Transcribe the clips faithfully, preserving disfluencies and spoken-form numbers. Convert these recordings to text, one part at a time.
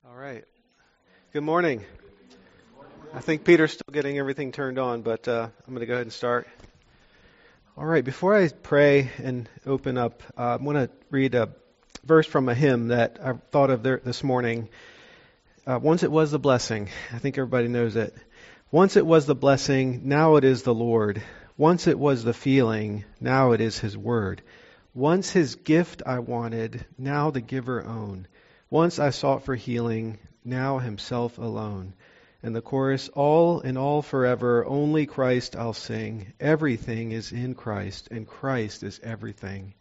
All right. Good morning. I think Peter's still getting everything turned on, but uh, I'm going to go ahead and start. All right. Before I pray and open up, uh, I want to read a verse from a hymn that I thought of there this morning. Uh, Once it was the blessing. I think everybody knows it. Once it was the blessing, now it is the Lord. Once it was the feeling, now it is His word. Once His gift I wanted, now the giver own. Once I sought for healing, now Himself alone. And the chorus, all in all forever, only Christ I'll sing. Everything is in Christ, and Christ is everything.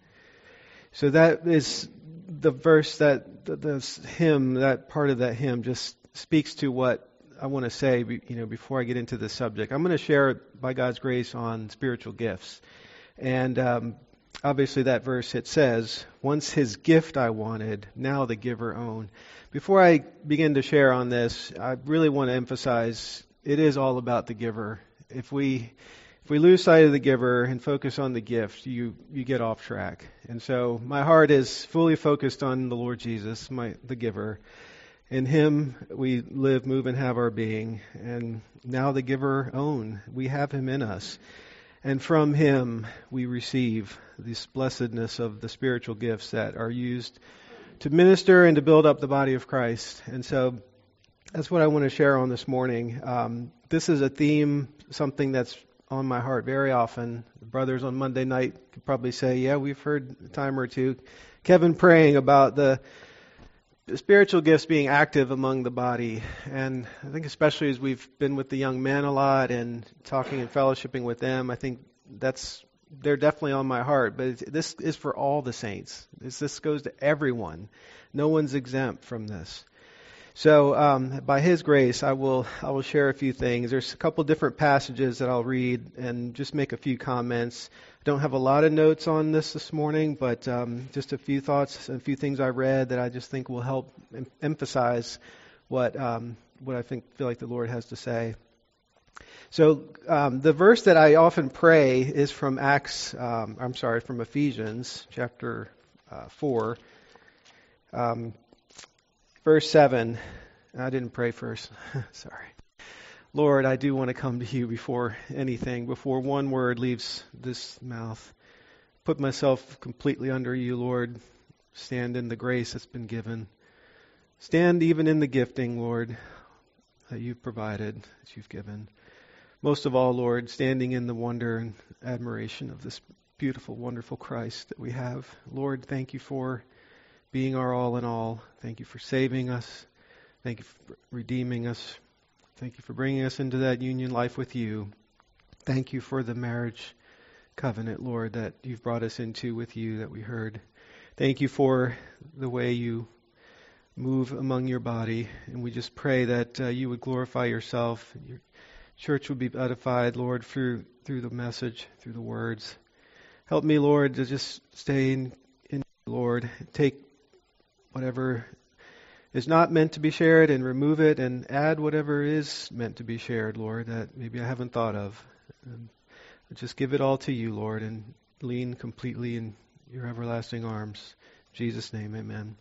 So that is the verse that, the, the hymn, that part of that hymn just speaks to what I want to say, you know, before I get into this subject. I'm going to share, by God's grace, on spiritual gifts. And um, obviously that verse, it says, once His gift I wanted, now the giver own. Before I begin to share on this, I really want to emphasize it is all about the giver. If we if we lose sight of the giver and focus on the gift, you, you get off track. And so my heart is fully focused on the Lord Jesus, my the giver. In Him we live, move, and have our being. And now the giver own. We have Him in us. And from Him we receive this blessedness of the spiritual gifts that are used to minister and to build up the body of Christ. And so that's what I want to share on this morning. Um, this is a theme, something that's on my heart very often. The brothers on Monday night could probably say, yeah, we've heard a time or two Kevin praying about the spiritual gifts being active among the body. And I think especially as we've been with the young men a lot and talking and fellowshipping with them, I think that's they're definitely on my heart. But it's, this is for all the saints. This, this goes to everyone. No one's exempt from this. So um, by His grace, I will I will share a few things. There's a couple different passages that I'll read and just make a few comments. I don't have a lot of notes on this this morning, but um, just a few thoughts and a few things I read that I just think will help em- emphasize what um, what I think feel like the Lord has to say. So um, the verse that I often pray is from Acts. Um, I'm sorry, from Ephesians chapter uh, four, um, verse seven. I didn't pray first. Sorry. Lord, I do want to come to You before anything, before one word leaves this mouth. Put myself completely under You, Lord. Stand in the grace that's been given. Stand even in the gifting, Lord, that You've provided, that You've given. Most of all, Lord, standing in the wonder and admiration of this beautiful, wonderful Christ that we have. Lord, thank You for being our all in all. Thank You for saving us. Thank You for redeeming us. Thank You for bringing us into that union life with You. Thank You for the marriage covenant, Lord, that You've brought us into with You that we heard. Thank You for the way You move among Your body. And we just pray that uh, You would glorify Yourself. Your church would be edified, Lord, through through the message, through the words. Help me, Lord, to just stay in, in Lord. Take whatever is not meant to be shared and remove it and add whatever is meant to be shared, Lord, that maybe I haven't thought of. And just give it all to You, Lord, and lean completely in Your everlasting arms. In Jesus' name, amen.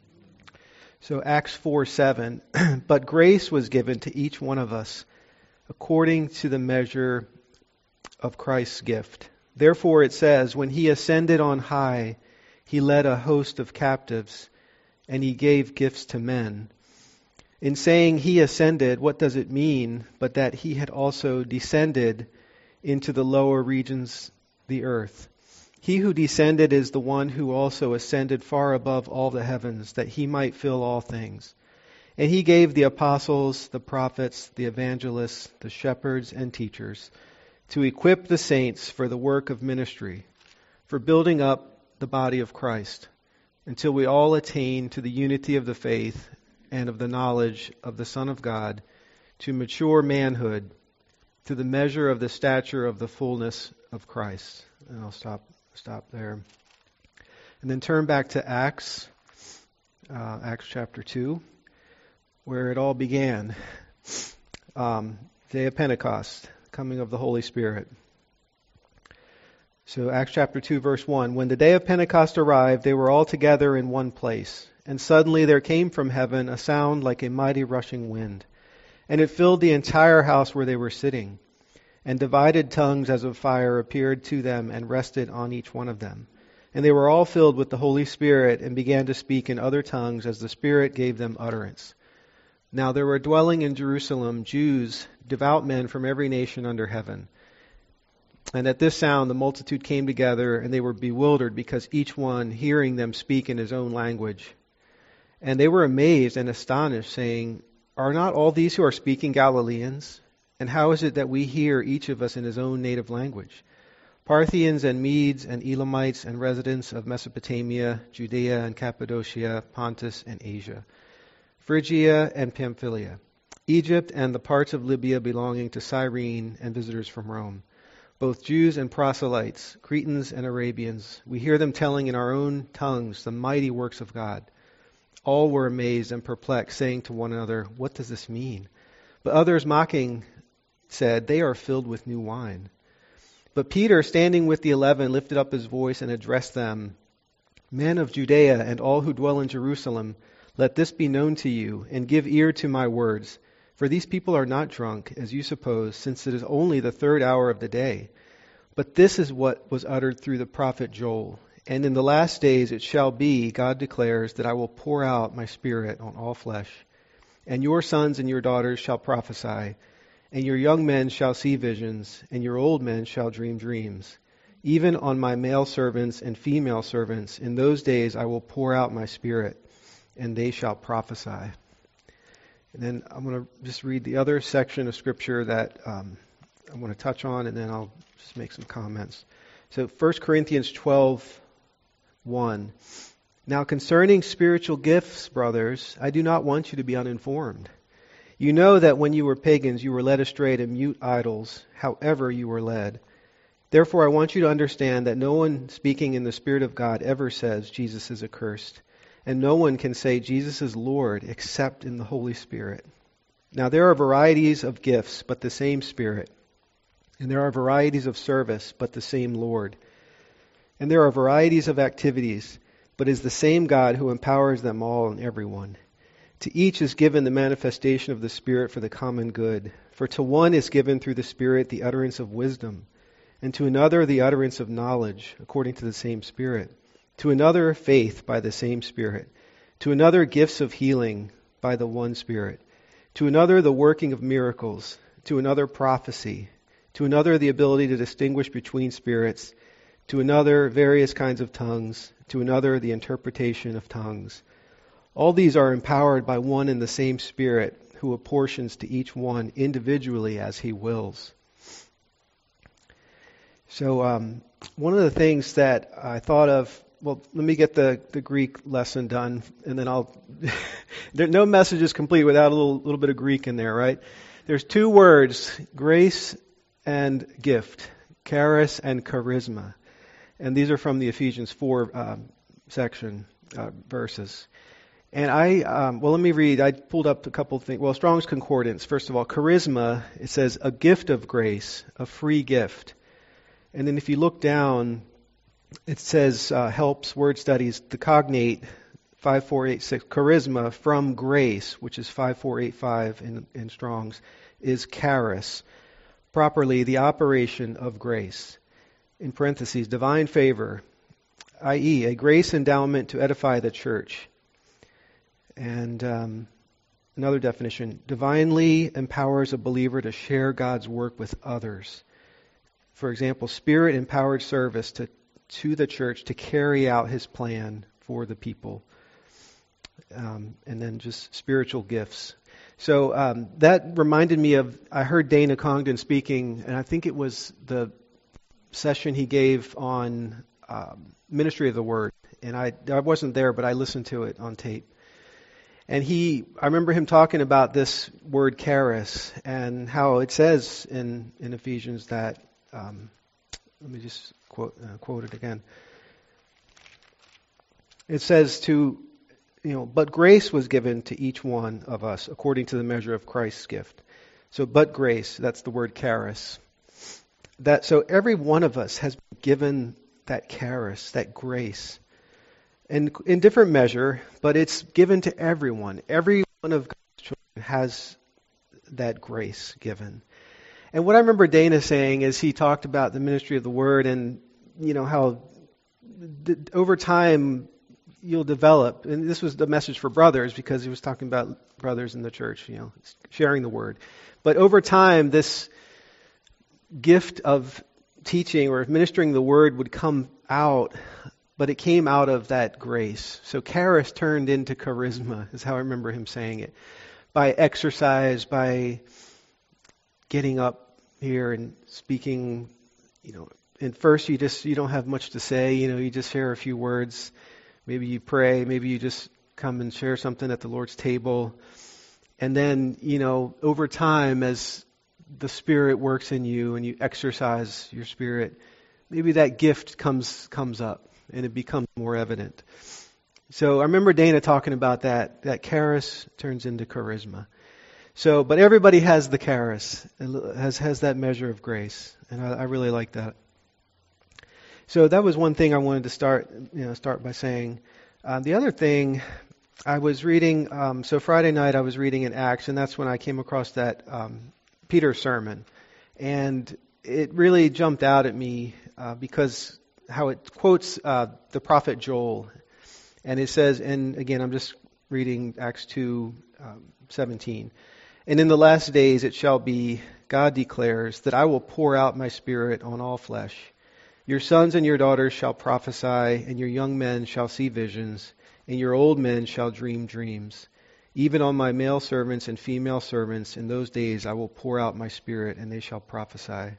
So Acts four seven, but grace was given to each one of us according to the measure of Christ's gift. Therefore it says, when He ascended on high, He led a host of captives, and He gave gifts to men. In saying He ascended, what does it mean but that He had also descended into the lower regions, the earth? He who descended is the one who also ascended far above all the heavens, that He might fill all things. And He gave the apostles, the prophets, the evangelists, the shepherds, and teachers to equip the saints for the work of ministry, for building up the body of Christ, until we all attain to the unity of the faith and of the knowledge of the Son of God, to mature manhood, to the measure of the stature of the fullness of Christ. And I'll stop stop there. And then turn back to Acts, uh, Acts chapter two, where it all began. Um, day of Pentecost, coming of the Holy Spirit. So Acts chapter two, verse one. When the day of Pentecost arrived, they were all together in one place. And suddenly there came from heaven a sound like a mighty rushing wind, and it filled the entire house where they were sitting. And divided tongues as of fire appeared to them and rested on each one of them. And they were all filled with the Holy Spirit and began to speak in other tongues as the Spirit gave them utterance. Now there were dwelling in Jerusalem Jews, devout men from every nation under heaven. And at this sound the multitude came together, and they were bewildered, because each one hearing them speak in his own language. And they were amazed and astonished, saying, Are not all these who are speaking Galileans? And how is it that we hear each of us in his own native language? Parthians and Medes and Elamites and residents of Mesopotamia, Judea and Cappadocia, Pontus and Asia, Phrygia and Pamphylia, Egypt and the parts of Libya belonging to Cyrene, and visitors from Rome, both Jews and proselytes, Cretans and Arabians, we hear them telling in our own tongues the mighty works of God. All were amazed and perplexed, saying to one another, What does this mean? But others, mocking, said, They are filled with new wine. But Peter, standing with the eleven, lifted up his voice and addressed them, Men of Judea and all who dwell in Jerusalem, let this be known to you, and give ear to my words. For these people are not drunk, as you suppose, since it is only the third hour of the day. But this is what was uttered through the prophet Joel. And in the last days it shall be, God declares, that I will pour out my Spirit on all flesh. And your sons and your daughters shall prophesy, and your young men shall see visions, and your old men shall dream dreams. Even on my male servants and female servants, in those days I will pour out my Spirit, and they shall prophesy. And then I'm going to just read the other section of Scripture that um, I'm going to touch on, and then I'll just make some comments. So First Corinthians twelve, one. Now concerning spiritual gifts, brothers, I do not want you to be uninformed. You know that when you were pagans, you were led astray to mute idols, however you were led. Therefore I want you to understand that no one speaking in the Spirit of God ever says Jesus is accursed. And no one can say Jesus is Lord except in the Holy Spirit. Now there are varieties of gifts, but the same Spirit. And there are varieties of service, but the same Lord. And there are varieties of activities, but it is the same God who empowers them all and everyone. To each is given the manifestation of the Spirit for the common good. For to one is given through the Spirit the utterance of wisdom, and to another the utterance of knowledge, according to the same Spirit. To another faith by the same Spirit. To another gifts of healing by the one Spirit. To another the working of miracles. To another prophecy. To another the ability to distinguish between spirits. To another various kinds of tongues. To another the interpretation of tongues. All these are empowered by one and the same Spirit, who apportions to each one individually as He wills. So um, one of the things that I thought of, well, let me get the, the Greek lesson done, and then I'll... there, no message is complete without a little, little bit of Greek in there, right? There's two words, grace and gift, charis and charisma. And these are from the Ephesians four um, section, uh, verses. And I, um, well, let me read. I pulled up a couple of things. Well, Strong's Concordance. First of all, charisma, it says a gift of grace, a free gift. And then if you look down, it says uh, helps, word studies, the cognate, five four eight six, charisma from grace, which is five four eight five in, in Strong's, is charis, properly the operation of grace. In parentheses, divine favor, that is, a grace endowment to edify the church. And um, another definition, divinely empowers a believer to share God's work with others. For example, Spirit-empowered service to, to the church to carry out His plan for the people. Um, and then just spiritual gifts. So um, that reminded me of, I heard Dana Congdon speaking, and I think it was the session he gave on um, Ministry of the Word. And I, I wasn't there, but I listened to it on tape. And he, I remember him talking about this word charis and how it says in, in Ephesians that, um, let me just quote, uh, quote it again. It says to, you know, but grace was given to each one of us according to the measure of Christ's gift. So, but grace, that's the word charis. That, so every one of us has been given that charis, that grace. and in different measure, but it's given to everyone. Every one of God's children has that grace given. And what I remember Dana saying is he talked about the ministry of the Word and, you know, how th- over time you'll develop, and this was the message for brothers because he was talking about brothers in the church, you know, sharing the Word. But over time, this gift of teaching or ministering the Word would come out, but it came out of that grace. So charis turned into charisma, is how I remember him saying it. By exercise, by getting up here and speaking, you know, and first you just, you don't have much to say, you know, you just share a few words. Maybe you pray, maybe you just come and share something at the Lord's table. And then, you know, over time, as the Spirit works in you and you exercise your spirit, maybe that gift comes comes up and it becomes more evident. So I remember Dana talking about that, that charis turns into charisma. So, but everybody has the charis, has has that measure of grace, and I, I really like that. So that was one thing I wanted to start, you know, start by saying. Uh, the other thing, I was reading. Um, so Friday night I was reading in Acts, and that's when I came across that um, Peter sermon, and it really jumped out at me uh, because how it quotes uh, the prophet Joel, and it says, and again I'm just reading Acts two um, seventeen. And in the last days it shall be, God declares, that I will pour out my Spirit on all flesh. Your sons and your daughters shall prophesy, and your young men shall see visions, and your old men shall dream dreams. Even on my male servants and female servants in those days I will pour out my Spirit, and they shall prophesy.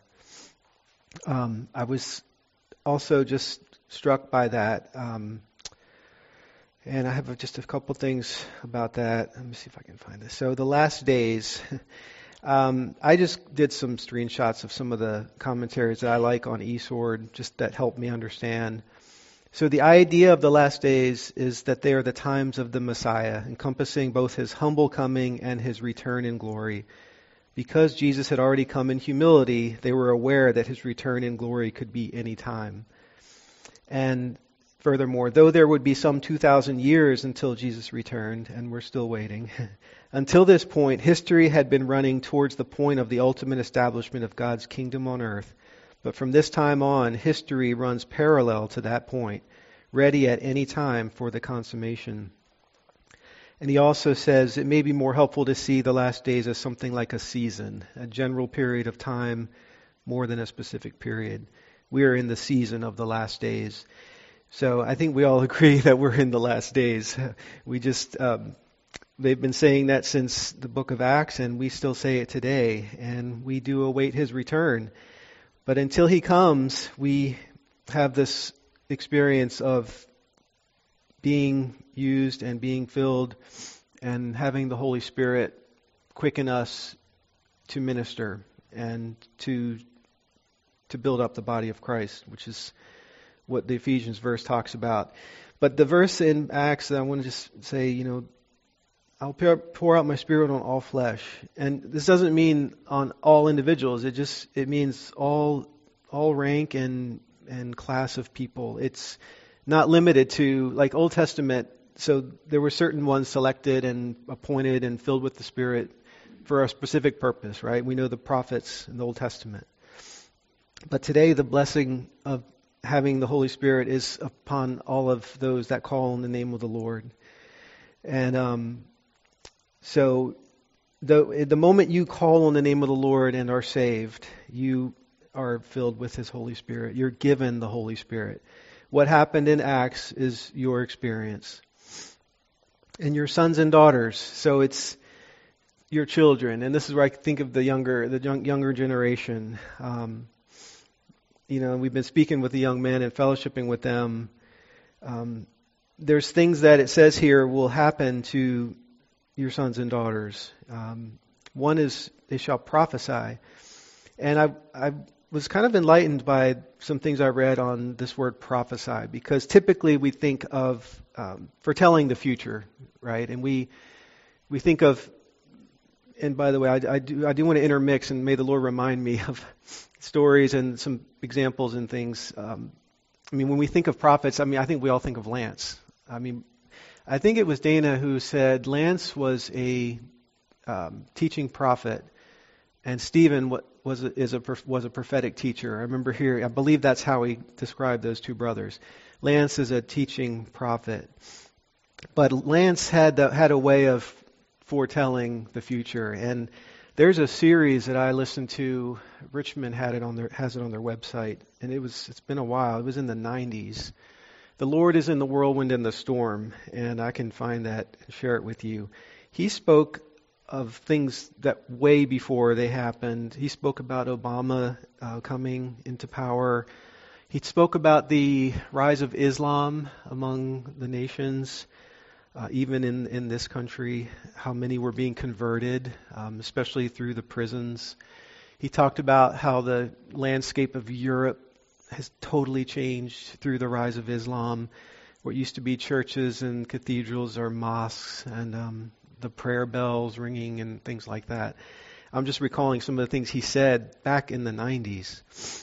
Um, I was also just struck by that. Um, And I have just a couple things about that. Let me see if I can find this. So the last days, um, I just did some screenshots of some of the commentaries that I like on eSword, just that help me understand. So the idea of the last days is that they are the times of the Messiah, encompassing both his humble coming and his return in glory. Because Jesus had already come in humility, they were aware that his return in glory could be any time. And furthermore, though there would be some two thousand years until Jesus returned, and we're still waiting, until this point, history had been running towards the point of the ultimate establishment of God's kingdom on earth. But from this time on, history runs parallel to that point, ready at any time for the consummation. And he also says it may be more helpful to see the last days as something like a season, a general period of time more than a specific period. We are in the season of the last days. So I think we all agree that we're in the last days. We just, um, they've been saying that since the book of Acts, and we still say it today, and we do await his return. But until he comes, we have this experience of being used and being filled and having the Holy Spirit quicken us to minister and to to build up the body of Christ, which is what the Ephesians verse talks about. But the verse in Acts that I want to just say, you know, I'll pour out my Spirit on all flesh. And this doesn't mean on all individuals. It just, it means all all rank and, and class of people. It's not limited to, like Old Testament, so there were certain ones selected and appointed and filled with the Spirit for a specific purpose, right? We know the prophets in the Old Testament. But today the blessing of having the Holy Spirit is upon all of those that call on the name of the Lord. And um, so the the moment you call on the name of the Lord and are saved, you are filled with his Holy Spirit. You're given the Holy Spirit. What happened in Acts is your experience. And your sons and daughters, so it's your children. And this is where I think of the younger the young, younger generation. Um, You know, we've been speaking with the young men and fellowshipping with them. Um, there's things that it says here will happen to your sons and daughters. Um, one is they shall prophesy. And I, I was kind of enlightened by some things I read on this word prophesy, because typically we think of um, foretelling the future, right? And we we think of, and by the way, I, I do I do want to intermix, and may the Lord remind me of stories and some examples and things. Um, I mean, when we think of prophets, I mean, I think we all think of Lance. I mean, I think it was Dana who said Lance was a um, teaching prophet, and Stephen wa- was a, is a was a prophetic teacher. I remember hearing. I believe that's how he described those two brothers. Lance is a teaching prophet, but Lance had the, had a way of foretelling the future. And there's a series that I listened to. Richmond had it on their has it on their website, and it was it's been a while. It was in the nineties. The Lord is in the whirlwind and the storm, and I can find that and share it with you. He spoke of things that way before they happened. He spoke about Obama uh, coming into power. He spoke about the rise of Islam among the nations, uh, even in, in this country, how many were being converted, um, especially through the prisons. He talked about how the landscape of Europe has totally changed through the rise of Islam. What used to be churches and cathedrals are mosques, and um, the prayer bells ringing and things like that. I'm just recalling some of the things he said back in the nineties.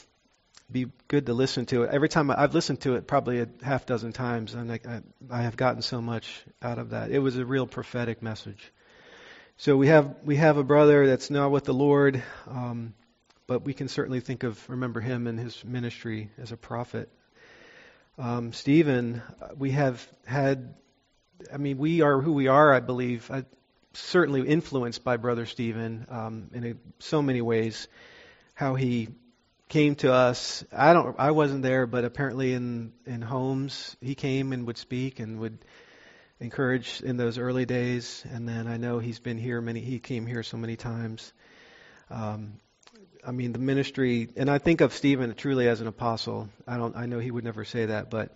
Be good to listen to it. Every time I, I've listened to it probably a half dozen times, and I, I, I have gotten so much out of that. It was a real prophetic message. So we have we have a brother that's now with the Lord, um, but we can certainly think of remember him and his ministry as a prophet. Um, Stephen, we have had. I mean, we are who we are. I believe, I, certainly influenced by Brother Stephen um, in a, so many ways. How he came to us. I don't. I wasn't there, but apparently in in homes he came and would speak and would encourage in those early days. And then I know he's been here many. He came here so many times. Um, I mean, the ministry, and I think of Stephen truly as an apostle. I don't. I know he would never say that, but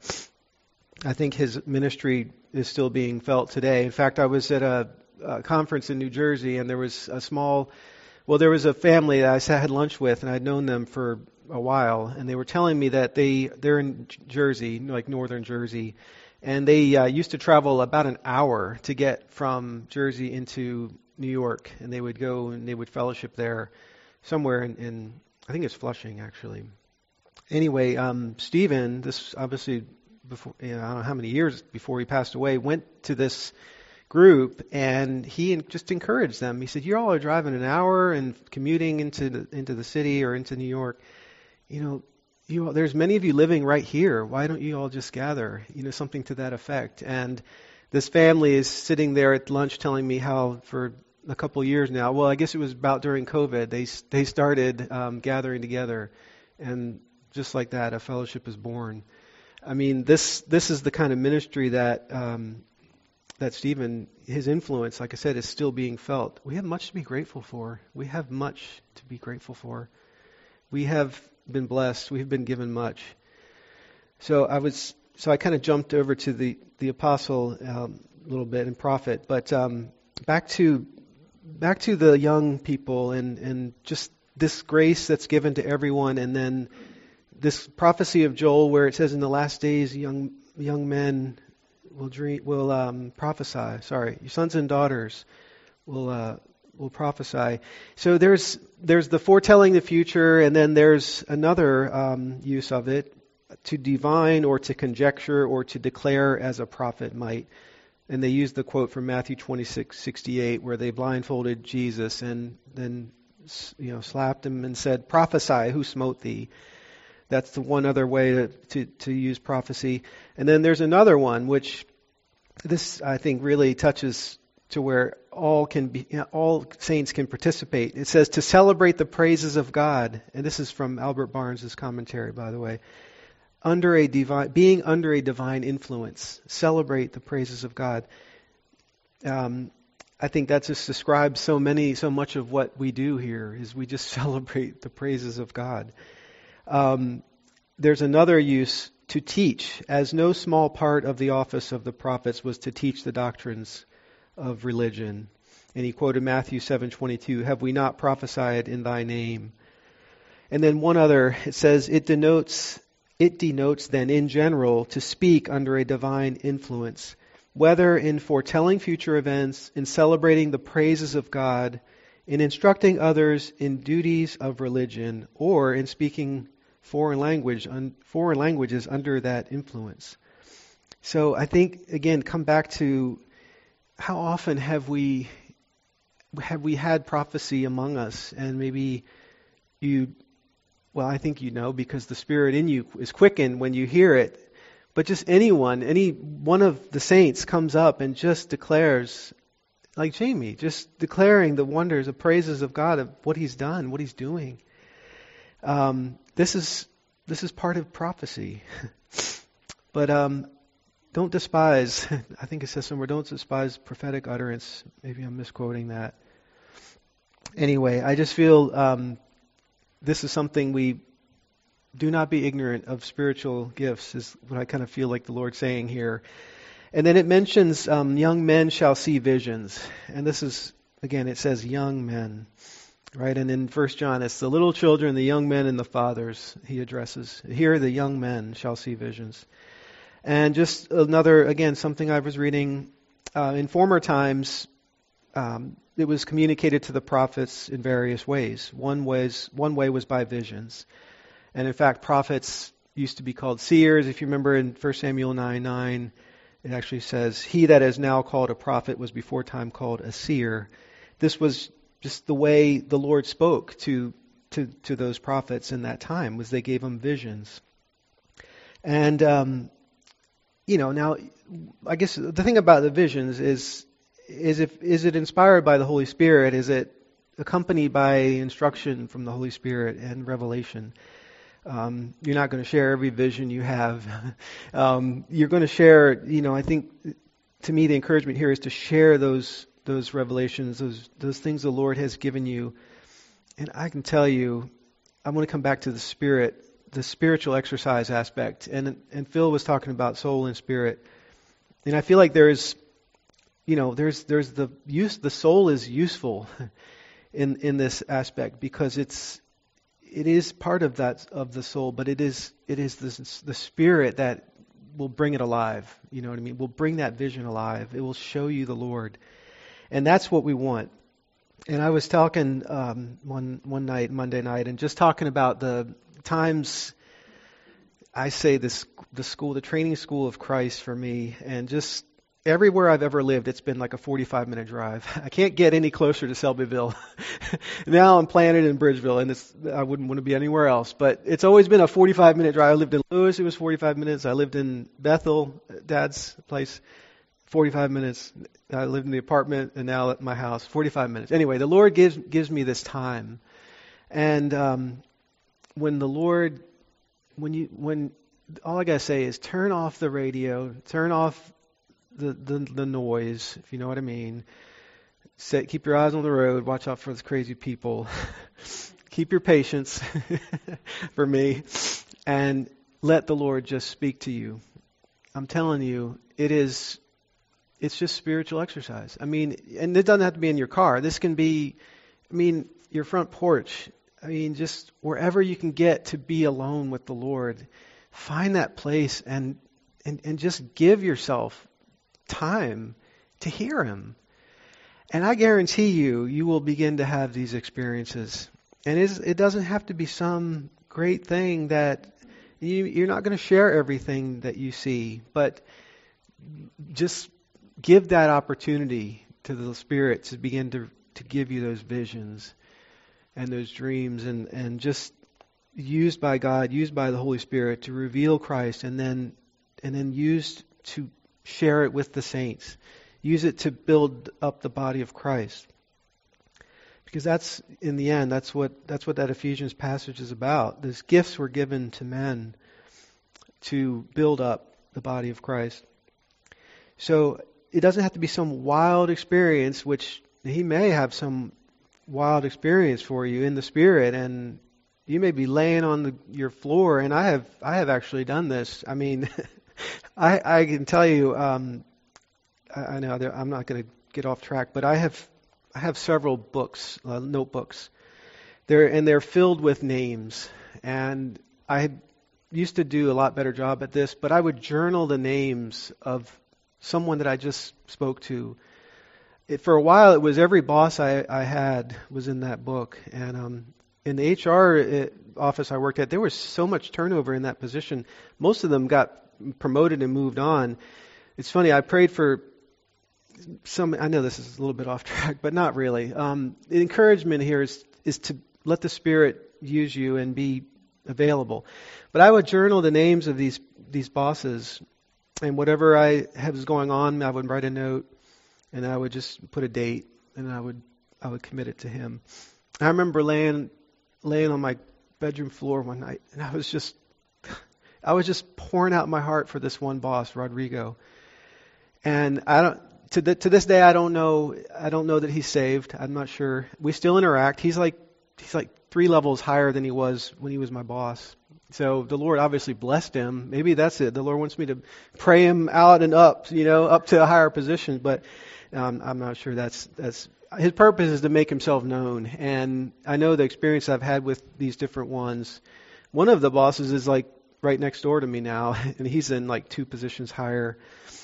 I think his ministry is still being felt today. In fact, I was at a, a conference in New Jersey, and there was a small. Well, there was a family that I sat, had lunch with, and I'd known them for a while, and they were telling me that they they're in Jersey, like northern Jersey, and they uh, used to travel about an hour to get from Jersey into New York, and they would go and they would fellowship there, somewhere in, in I think it's Flushing actually. Anyway, um, Stephen, this obviously before you know, I don't know how many years before he passed away, went to this group, and he just encouraged them. He said, "You all are driving an hour and commuting into the, into the city or into New York. You know, you all, there's many of you living right here. Why don't you all just gather?" You know, something to that effect. And this family is sitting there at lunch telling me how for a couple of years now, well, I guess it was about during COVID, they they started um, gathering together, and just like that, a fellowship is born. I mean, this this is the kind of ministry that. Um, that Stephen, his influence, like I said, is still being felt. We have much to be grateful for. We have much to be grateful for. We have been blessed. We have been given much. So I was, so I kind of jumped over to the the apostle um, a little bit and prophet, but um, back to back to the young people and and just this grace that's given to everyone, and then this prophecy of Joel, where it says, "In the last days, young young men." Will dream, will um, prophesy. Sorry, your sons and daughters will uh, will prophesy. So there's there's the foretelling the future, and then there's another um, use of it, to divine or to conjecture or to declare as a prophet might. And they use the quote from Matthew twenty-six sixty-eight, where they blindfolded Jesus and then you know slapped him and said, "Prophesy, who smote thee?" That's the one other way to, to, to use prophecy. And then there's another one, which this, I think, really touches to where all can be, you know, all saints can participate. It says to celebrate the praises of God. And this is from Albert Barnes' commentary, by the way. Under a divine, being under a divine influence. Celebrate the praises of God. Um, I think that just describes so many, so much of what we do here, is we just celebrate the praises of God. Um, there's another use, to teach, as no small part of the office of the prophets was to teach the doctrines of religion. And he quoted Matthew seven twenty-two, "Have we not prophesied in thy name?" And then one other, it says, it denotes, it denotes then in general to speak under a divine influence, whether in foretelling future events, in celebrating the praises of God, in instructing others in duties of religion, or in speaking foreign language, un, foreign languages under that influence. So I think, again, come back to how often have we have we had prophecy among us, and maybe you, well, I think you know because the Spirit in you is quickened when you hear it, but just anyone, any one of the saints comes up and just declares, like Jamie, just declaring the wonders, the praises of God, of what He's done, what He's doing. Um, this is this is part of prophecy. But um, don't despise, I think it says somewhere, don't despise prophetic utterance. Maybe I'm misquoting that. Anyway, I just feel um, this is something we do not be ignorant of. Spiritual gifts is what I kind of feel like the Lord's saying here. And then it mentions um, young men shall see visions. And this is, again, it says young men, right? And in First John, it's the little children, the young men, and the fathers he addresses. Here, the young men shall see visions. And just another, again, something I was reading uh, in former times, um, it was communicated to the prophets in various ways. One was one way was by visions. And in fact, prophets used to be called seers. If you remember in First Samuel nine nine, it actually says, he that is now called a prophet was before time called a seer. This was just the way the Lord spoke to, to, to those prophets in that time, was they gave them visions. And, um, you know, now, I guess the thing about the visions is, is if is it inspired by the Holy Spirit? Is it accompanied by instruction from the Holy Spirit and revelation? Um, you're not going to share every vision you have. um, you're going to share, you know, I think, to me, the encouragement here is to share those those revelations, those those things the Lord has given you. And I can tell you, I want to come back to the Spirit, the spiritual exercise aspect. And and Phil was talking about soul and spirit. And I feel like there's, you know, there's there's the use, the soul is useful in in this aspect because it's it is part of that of the soul, but it is it is this, the spirit that will bring it alive. You know what I mean? Will bring that vision alive. It will show you the Lord, and that's what we want. And I was talking um, one one night, Monday night, and just talking about the times. I say this the school, the training school of Christ for me, and just everywhere I've ever lived, it's been like a forty-five minute drive. I can't get any closer to Selbyville. Now I'm planted in Bridgeville, and it's, I wouldn't want to be anywhere else. But it's always been a forty-five minute drive. I lived in Lewis, it was forty-five minutes. I lived in Bethel, Dad's place, forty-five minutes. I lived in the apartment, and now at my house, forty-five minutes. Anyway, the Lord gives gives me this time. And um, when the Lord, when you, when, all I got to say is turn off the radio, turn off The, the the noise, if you know what I mean. Set, keep your eyes on the road. Watch out for those crazy people. Keep your patience for me, and let the Lord just speak to you. I'm telling you, it is. It's just spiritual exercise. I mean, and it doesn't have to be in your car. This can be, I mean, your front porch. I mean, just wherever you can get to be alone with the Lord. Find that place and and and just give yourself time to hear Him. And I guarantee you, you will begin to have these experiences. And it's, it doesn't have to be some great thing that you, you're not going to share everything that you see, but just give that opportunity to the Spirit to begin to, to give you those visions and those dreams, and, and just used by God, used by the Holy Spirit to reveal Christ, and then and then used to share it with the saints. Use it to build up the body of Christ. Because that's, in the end, that's what that's what that Ephesians passage is about. These gifts were given to men to build up the body of Christ. So it doesn't have to be some wild experience, which He may have some wild experience for you in the Spirit, and you may be laying on the, your floor, and I have I have actually done this. I mean, I, I can tell you, um, I, I know that I'm not going to get off track, but I have I have several books, uh, notebooks. They're and they're filled with names, and I used to do a lot better job at this, but I would journal the names of someone that I just spoke to. It, for a while, it was every boss I, I had was in that book, and um, in the H R office I worked at, there was so much turnover in that position. Most of them got promoted and moved on. It's funny, I prayed for some, I know this is a little bit off track, but not really. Um, the encouragement here is, is to let the Spirit use you and be available. But I would journal the names of these these bosses, and whatever I have was going on, I would write a note, and I would just put a date, and I would I would commit it to him. I remember laying laying on my bedroom floor one night, and I was just I was just pouring out my heart for this one boss, Rodrigo. And I don't to the, to this day I don't know I don't know that he's saved. I'm not sure. We still interact. He's like he's like three levels higher than he was when he was my boss. So the Lord obviously blessed him. Maybe that's it. The Lord wants me to pray him out and up, you know, up to a higher position. But um, I'm not sure that's that's his purpose is to make himself known. And I know the experience I've had with these different ones. One of the bosses is like right next door to me now, and he's in like two positions higher.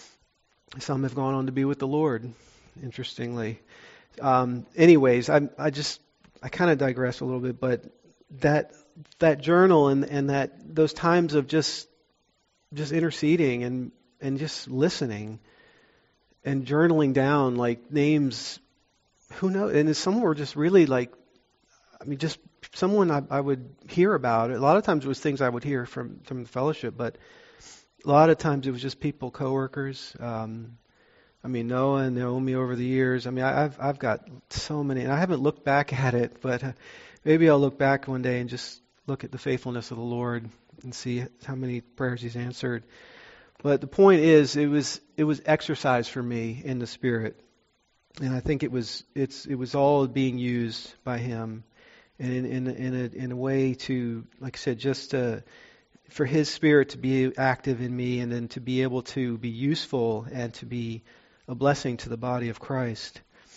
Some have gone on to be with the Lord, interestingly. Um, anyways, I I just I kind of digress a little bit, but that that journal and, and that those times of just just interceding and, and just listening and journaling down like names, who knows? And some were just really like, I mean, just someone I, I would hear about. A lot of times it was things I would hear from, from the fellowship, but a lot of times it was just people, coworkers. Um, I mean, Noah and Naomi over the years. I mean, I, I've I've got so many, and I haven't looked back at it, but uh, maybe I'll look back one day and just look at the faithfulness of the Lord and see how many prayers He's answered. But the point is, it was it was exercise for me in the Spirit, and I think it was it's it was all being used by Him, and in in in a in a way to, like I said, just to, for His Spirit to be active in me, and then to be able to be useful and to be a blessing to the body of Christ.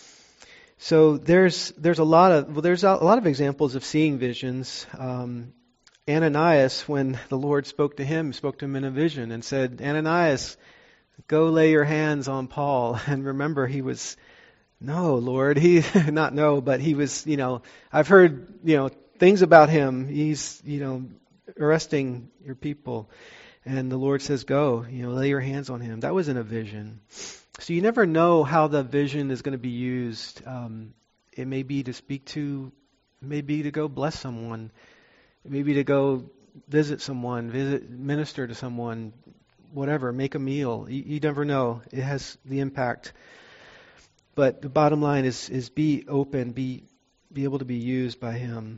So there's there's a lot of well there's a lot of examples of seeing visions. Um, Ananias, when the Lord spoke to him, spoke to him in a vision and said, "Ananias, go lay your hands on Paul." And remember, he was, "No, Lord," he not no, but he was, you know, I've heard, you know, things about him. He's, you know, arresting your people, and the Lord says, "Go, you know, lay your hands on him." That was in a vision. So you never know how the vision is going to be used. Um, it may be to speak to, it may be to go bless someone, it may be to go visit someone, visit, minister to someone, whatever, make a meal. You, you never know. It has the impact. But the bottom line is is be open, be be able to be used by Him.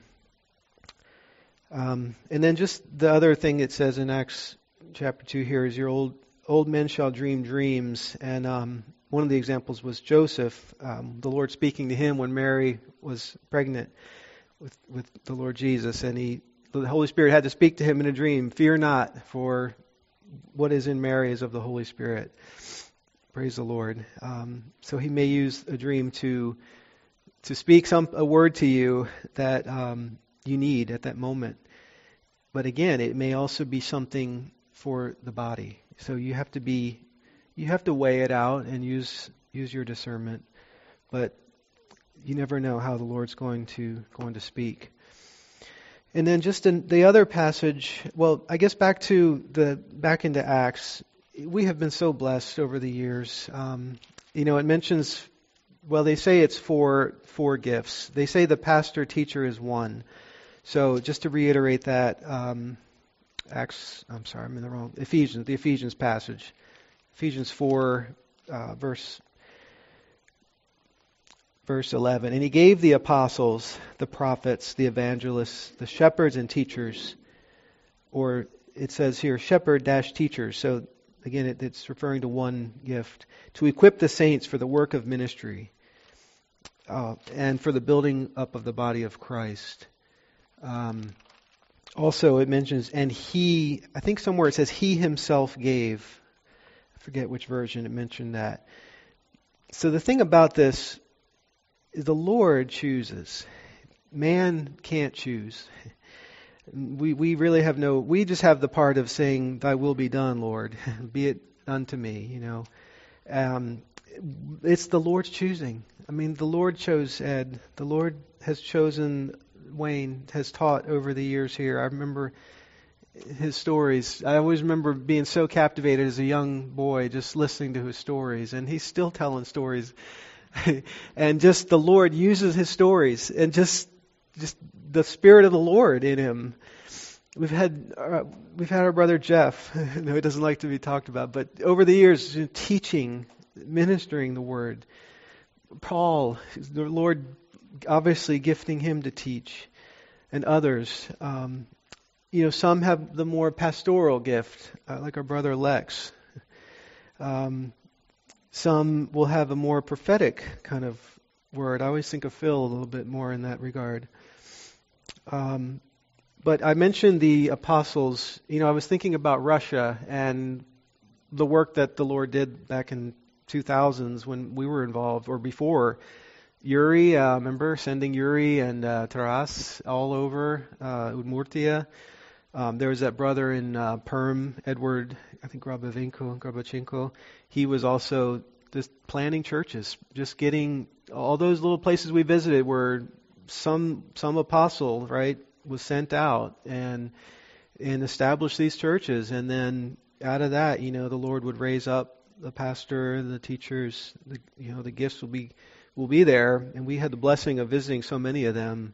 Um, and then just the other thing it says in Acts chapter two here is your old old men shall dream dreams. And um, one of the examples was Joseph, um, the Lord speaking to him when Mary was pregnant with, with the Lord Jesus. And he, the Holy Spirit had to speak to him in a dream. "Fear not, for what is in Mary is of the Holy Spirit." Praise the Lord. Um, so He may use a dream to to speak some a word to you that um, you need at that moment. But again, it may also be something for the body. So you have to be, you have to weigh it out and use use your discernment. But you never know how the Lord's going to going to speak. And then just in the other passage, well, I guess back to the back into Acts, we have been so blessed over the years. Um, you know, it mentions, well, they say it's four four gifts. They say the pastor teacher is one. So just to reiterate that, um, Acts, I'm sorry, I'm in the wrong, Ephesians, the Ephesians passage. Ephesians four, uh, verse verse eleven. "And He gave the apostles, the prophets, the evangelists, the shepherds and teachers," or it says here, shepherd dash teachers. So again, it, it's referring to one gift, "to equip the saints for the work of ministry, uh, and for the building up of the body of Christ." Um, also, it mentions, and He, I think somewhere it says He Himself gave. I forget which version it mentioned that. So the thing about this is the Lord chooses. Man can't choose. We we really have no, we just have the part of saying, "Thy will be done, Lord. Be it unto me," you know. Um, it's the Lord's choosing. I mean, the Lord chose Ed. The Lord has chosen Wayne, has taught over the years here. I remember his stories. I always remember being so captivated as a young boy just listening to his stories, and he's still telling stories. And just the Lord uses his stories, and just just the Spirit of the Lord in him. We've had uh, we've had our brother Jeff, no, he doesn't like to be talked about, but over the years, you know, teaching, ministering the Word. Paul, the Lord obviously gifting him to teach, and others. Um, you know, some have the more pastoral gift, uh, like our brother Lex. Um, some will have a more prophetic kind of word. I always think of Phil a little bit more in that regard. Um, but I mentioned the apostles. You know, I was thinking about Russia and the work that the Lord did back in two thousands when we were involved, or before. Yuri, uh, remember sending Yuri and uh, Taras all over uh, Udmurtia. Um, there was that brother in uh, Perm, Edward, I think Grabavenko, Grabachenko. He was also just planning churches, just getting all those little places we visited where some some apostle, right, was sent out and and established these churches, and then out of that, you know, the Lord would raise up the pastor, the teachers, the, you know, the gifts will be will be there, and we had the blessing of visiting so many of them.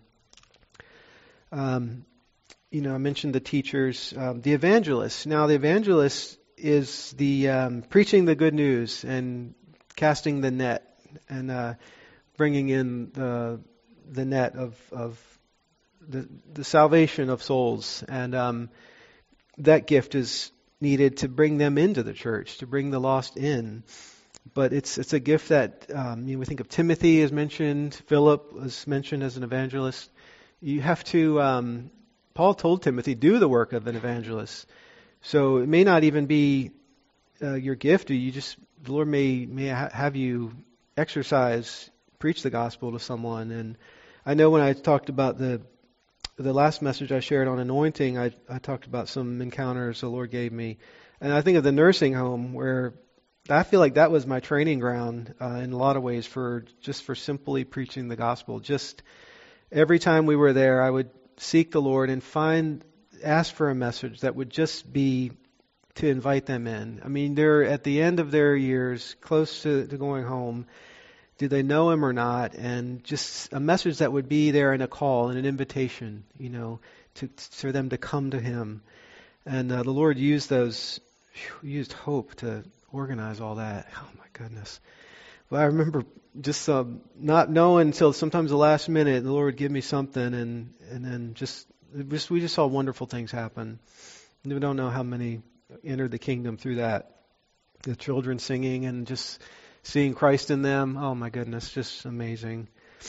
Um, you know, I mentioned the teachers, um, the evangelists. Now, the evangelist is the um, preaching the good news and casting the net and uh, bringing in the the net of of the the salvation of souls, and um, that gift is needed to bring them into the church, to bring the lost in. But it's it's a gift that um, you know, we think of Timothy is mentioned, Philip was mentioned as an evangelist. You have to. Um, Paul told Timothy, do the work of an evangelist. So it may not even be uh, your gift. Or you just the Lord may may ha- have you exercise, preach the gospel to someone. And I know when I talked about the the last message I shared on anointing, I, I talked about some encounters the Lord gave me, and I think of the nursing home where I feel like that was my training ground uh, in a lot of ways for just for simply preaching the gospel. Just every time we were there, I would seek the Lord and find, ask for a message that would just be to invite them in. I mean, they're at the end of their years, close to, to going home. Do they know Him or not? And just a message that would be there in a call and an invitation, you know, to for them to come to Him. And uh, the Lord used those, used hope to organize all that. Oh my goodness. Well, I remember just um, not knowing until sometimes the last minute, the Lord would give me something, and and then just, just we just saw wonderful things happen. We don't know how many entered the kingdom through that. The children singing and just seeing Christ in them. Oh my goodness, just amazing.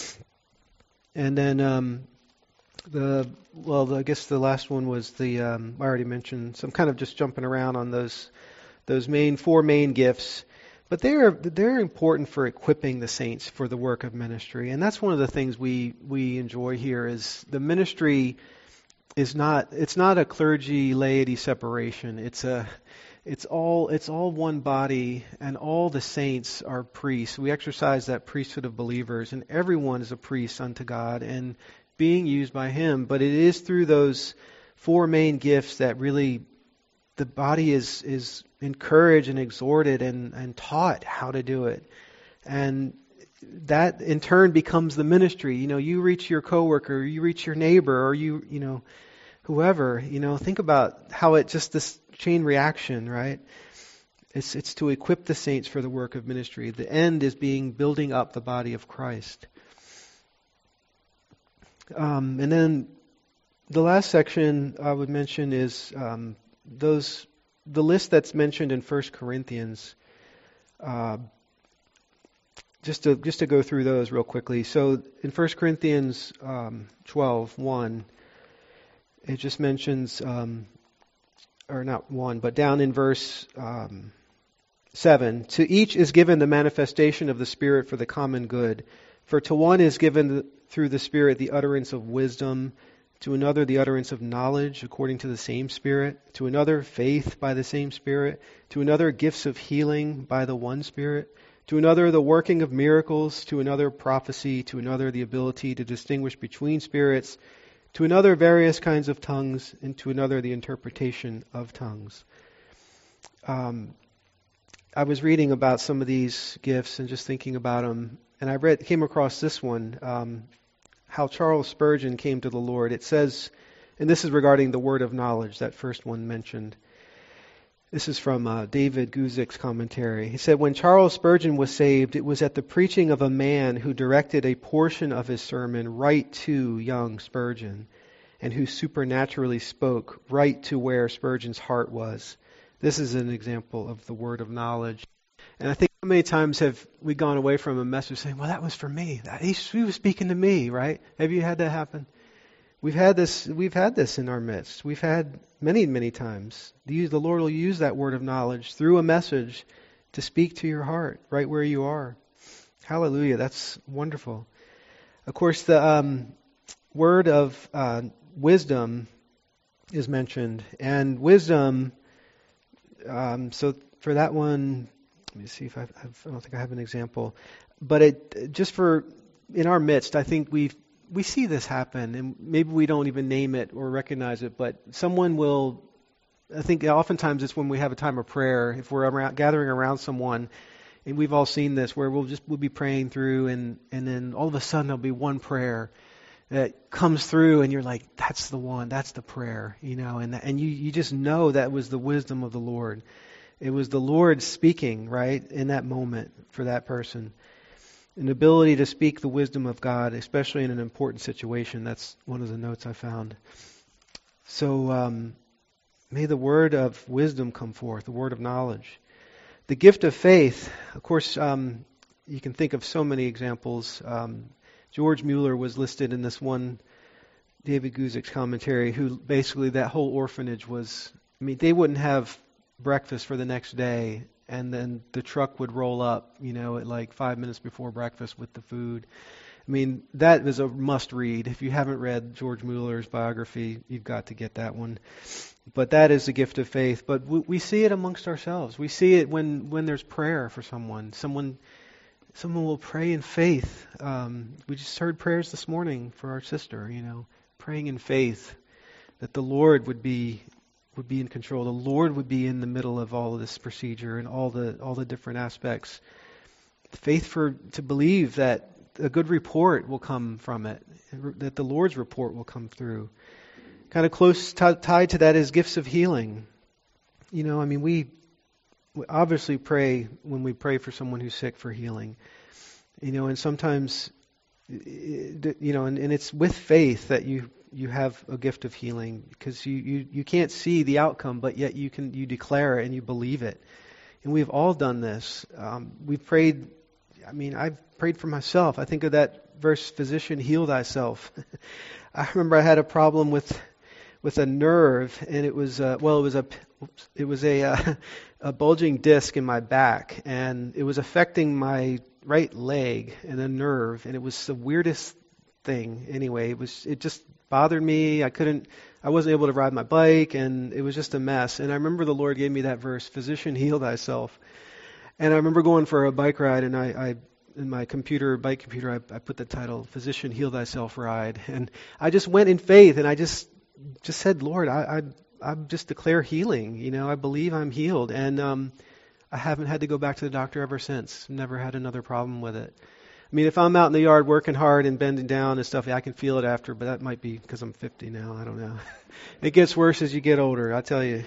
And then um, the well, the, I guess the last one was the um, I already mentioned. So I'm kind of just jumping around on those those main four main gifts. But they're they're important for equipping the saints for the work of ministry, and that's one of the things we we enjoy here. Is the ministry is not it's not a clergy laity separation. It's a it's all it's all one body, and all the saints are priests. We exercise that priesthood of believers, and everyone is a priest unto God and being used by Him. But it is through those four main gifts that really the body is is encouraged and exhorted and, and taught how to do it. And that in turn becomes the ministry. You know, you reach your coworker, you reach your neighbor, or you, you know, whoever, you know, think about how it just this chain reaction, right? It's it's to equip the saints for the work of ministry. The end is being building up the body of Christ. Um, and then the last section I would mention is um, those the list that's mentioned in First Corinthians. Uh, just to just to go through those real quickly. So in First Corinthians um, twelve, one, it just mentions, um, or not one, but down in verse um, seven. To each is given the manifestation of the Spirit for the common good. For to one is given the, through the Spirit the utterance of wisdom, to another the utterance of knowledge according to the same Spirit, to another faith by the same Spirit, to another gifts of healing by the one Spirit, to another the working of miracles, to another prophecy, to another the ability to distinguish between spirits, To another, various kinds of tongues, and to another, the interpretation of tongues. Um, I was reading about some of these gifts and just thinking about them, and I read came across this one, um, how Charles Spurgeon came to the Lord. It says, and this is regarding the word of knowledge, that first one mentioned. This is from uh, David Guzik's commentary. He said, when Charles Spurgeon was saved, it was at the preaching of a man who directed a portion of his sermon right to young Spurgeon, and who supernaturally spoke right to where Spurgeon's heart was. This is an example of the word of knowledge. And I think how many times have we gone away from a message saying, well, that was for me. That, he, he was speaking to me, right? Have you had that happen? We've had this We've had this in our midst. We've had many, many times. The, the Lord will use that word of knowledge through a message to speak to your heart right where you are. Hallelujah. That's wonderful. Of course, the um, word of uh, wisdom is mentioned. And wisdom, um, so for that one, let me see if I have, I don't think I have an example. But it just for, in our midst, I think we've we see this happen, and maybe we don't even name it or recognize it, but someone will, I think oftentimes it's when we have a time of prayer, if we're around, gathering around someone, and we've all seen this, where we'll just we'll be praying through, and, and then all of a sudden there'll be one prayer that comes through, and you're like, that's the one, that's the prayer, you know, and and you, you just know that was the wisdom of the Lord. It was the Lord speaking, right, in that moment for that person. An ability to speak the wisdom of God, especially in an important situation. That's one of the notes I found. So um, may the word of wisdom come forth, the word of knowledge. The gift of faith, of course, um, you can think of so many examples. Um, George Mueller was listed in this one David Guzik's commentary, who basically that whole orphanage was, I mean, they wouldn't have breakfast for the next day, and then the truck would roll up, you know, at like five minutes before breakfast with the food. I mean, that is a must-read. If you haven't read George Mueller's biography, you've got to get that one. But that is the gift of faith. But we, we see it amongst ourselves. We see it when, when there's prayer for someone. Someone someone will pray in faith. Um, we just heard prayers this morning for our sister, you know, praying in faith that the Lord would be would be in control. The Lord would be in the middle of all of this procedure and all the all the different aspects. Faith for to believe that a good report will come from it, that the Lord's report will come through. Kind of close t- tied to that is gifts of healing. You know, I mean, we, we obviously pray when we pray for someone who's sick for healing. You know, and sometimes, you know, and, and it's with faith that you you have a gift of healing, because you, you, you can't see the outcome, but yet you can you declare it and you believe it. And we've all done this. Um, we've prayed. I mean, I've prayed for myself. I think of that verse, "Physician, heal thyself." I remember I had a problem with with a nerve, and it was uh, well, it was a oops, it was a uh, a bulging disc in my back, and it was affecting my right leg and a nerve, and it was the weirdest thing. Anyway, it was it just bothered me. I couldn't, I wasn't able to ride my bike, and it was just a mess. And I remember the Lord gave me that verse, "Physician, heal thyself." And I remember going for a bike ride, and I, I in my computer, bike computer, I, I put the title, "Physician, heal thyself" ride. And I just went in faith, and I just just said, "Lord, I I, I just declare healing. You know, I believe I'm healed." And um, I haven't had to go back to the doctor ever since. Never had another problem with it. I mean, if I'm out in the yard working hard and bending down and stuff, I can feel it after, but that might be because I'm fifty now. I don't know. It gets worse as you get older, I tell you.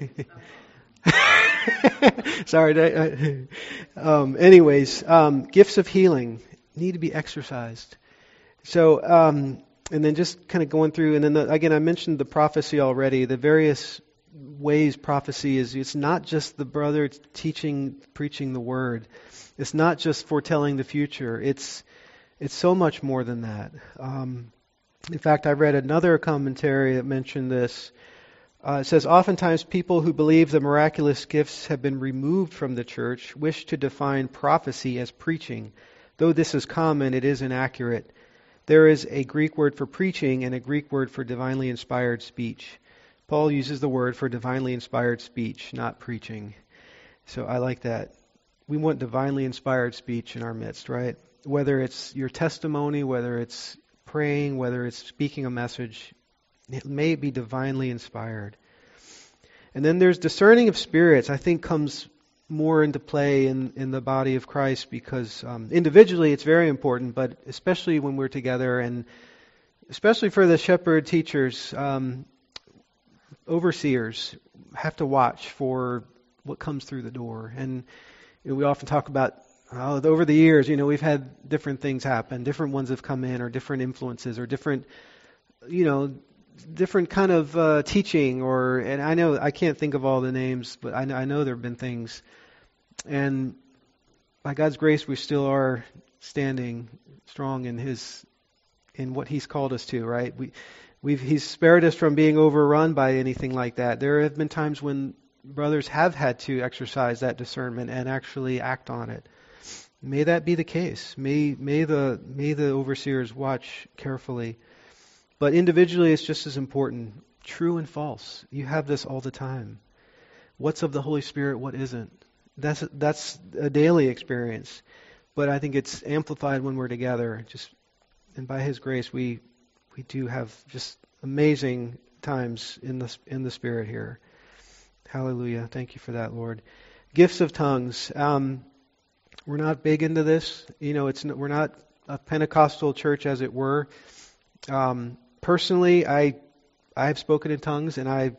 Sorry. Um, anyways, um, gifts of healing need to be exercised. So, um, and then just kind of going through, and then the, again, I mentioned the prophecy already, the various ways prophecy is. It's not just the brother teaching, preaching the word. It's not just foretelling the future. It's it's so much more than that. Um, in fact, I read another commentary that mentioned this. Uh, it says, oftentimes people who believe the miraculous gifts have been removed from the church wish to define prophecy as preaching. Though this is common, it is inaccurate. There is a Greek word for preaching and a Greek word for divinely inspired speech. Paul uses the word for divinely inspired speech, not preaching. So I like that. We want divinely inspired speech in our midst, right? Whether it's your testimony, whether it's praying, whether it's speaking a message, it may be divinely inspired. And then there's discerning of spirits, I think comes more into play in, in the body of Christ because um, individually it's very important, but especially when we're together and especially for the shepherd teachers, um, overseers have to watch for what comes through the door. And you know, we often talk about oh, over the years, you know, we've had different things happen. Different ones have come in or different influences or different, you know, different kind of uh, teaching or, and I know, I can't think of all the names, but I know, I know there have been things. And by God's grace, we still are standing strong in His, in what He's called us to, right? We, we've, He's spared us from being overrun by anything like that. There have been times when brothers have had to exercise that discernment and actually act on it. May that be the case. May, may the, may the overseers watch carefully. But individually, it's just as important. True and false. You have this all the time. What's of the Holy Spirit? What isn't? That's that's a daily experience. But I think it's amplified when we're together. Just and by His grace, we we do have just amazing times in the in the Spirit here. Hallelujah! Thank you for that, Lord. Gifts of tongues. Um, we're not big into this. You know, it's we're not a Pentecostal church, as it were. Um, Personally, I I've spoken in tongues, and I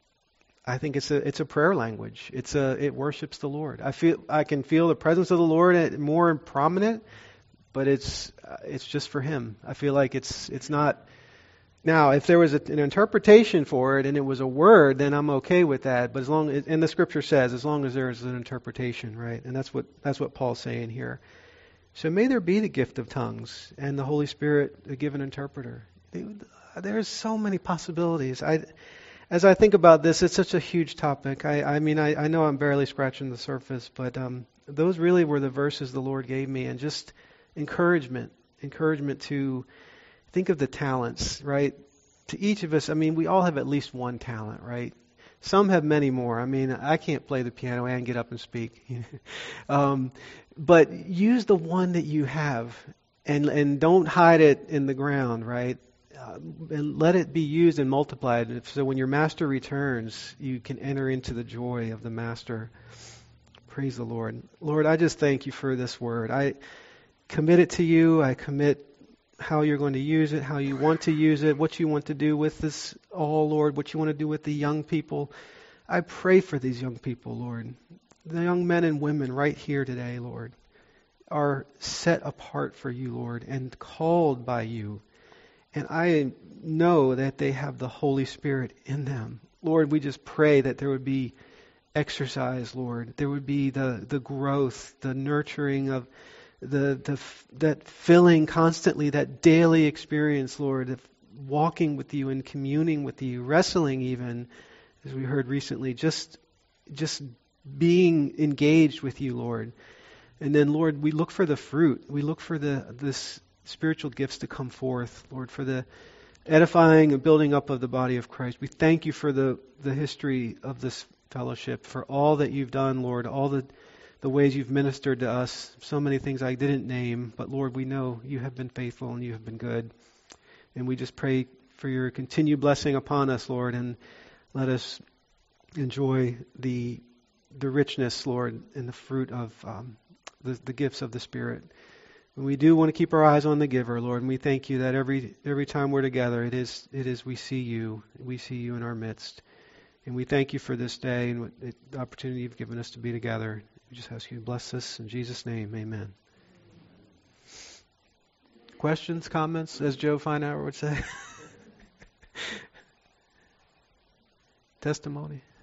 I think it's a it's a prayer language. It's a it worships the Lord. I feel I can feel the presence of the Lord more prominent, but it's uh, it's just for Him. I feel like it's it's not. Now, if there was a, an interpretation for it and it was a word, then I'm okay with that. But as long as, and the Scripture says, as long as there is an interpretation, right? And that's what that's what Paul's saying here. So may there be the gift of tongues and the Holy Spirit give an interpreter. There's so many possibilities. I, as I think about this, it's such a huge topic. I, I mean, I, I know I'm barely scratching the surface, but um, those really were the verses the Lord gave me, and just encouragement, encouragement to think of the talents, right? To each of us, I mean, we all have at least one talent, right? Some have many more. I mean, I can't play the piano and get up and speak. um, but use the one that you have, and and don't hide it in the ground, right? Uh, and let it be used and multiplied. So when your master returns, you can enter into the joy of the master. Praise the Lord. Lord, I just thank you for this word. I commit it to you. I commit how you're going to use it, how you want to use it, what you want to do with this all, Lord, what you want to do with the young people. I pray for these young people, Lord. The young men and women right here today, Lord, are set apart for you, Lord, and called by you. And I know that they have the Holy Spirit in them. Lord, we just pray that there would be exercise, Lord. There would be the, the growth, the nurturing of the, the that filling constantly, that daily experience, Lord, of walking with you and communing with you, wrestling even, as we heard recently, just just being engaged with you, Lord. And then, Lord, we look for the fruit. We look for the this spiritual gifts to come forth, Lord, for the edifying and building up of the body of Christ. We thank you for the, the history of this fellowship, for all that you've done, Lord, all the, the ways you've ministered to us, so many things I didn't name, but Lord, we know you have been faithful and you have been good. And we just pray for your continued blessing upon us, Lord, and let us enjoy the the richness, Lord, and the fruit of um, the, the gifts of the Spirit. And we do want to keep our eyes on the giver, Lord, and we thank you that every every time we're together, it is it is we see you, we see you in our midst. And we thank you for this day and the opportunity you've given us to be together. We just ask you to bless us in Jesus' name, amen. Questions, comments, as Joe Feinauer would say? Testimony?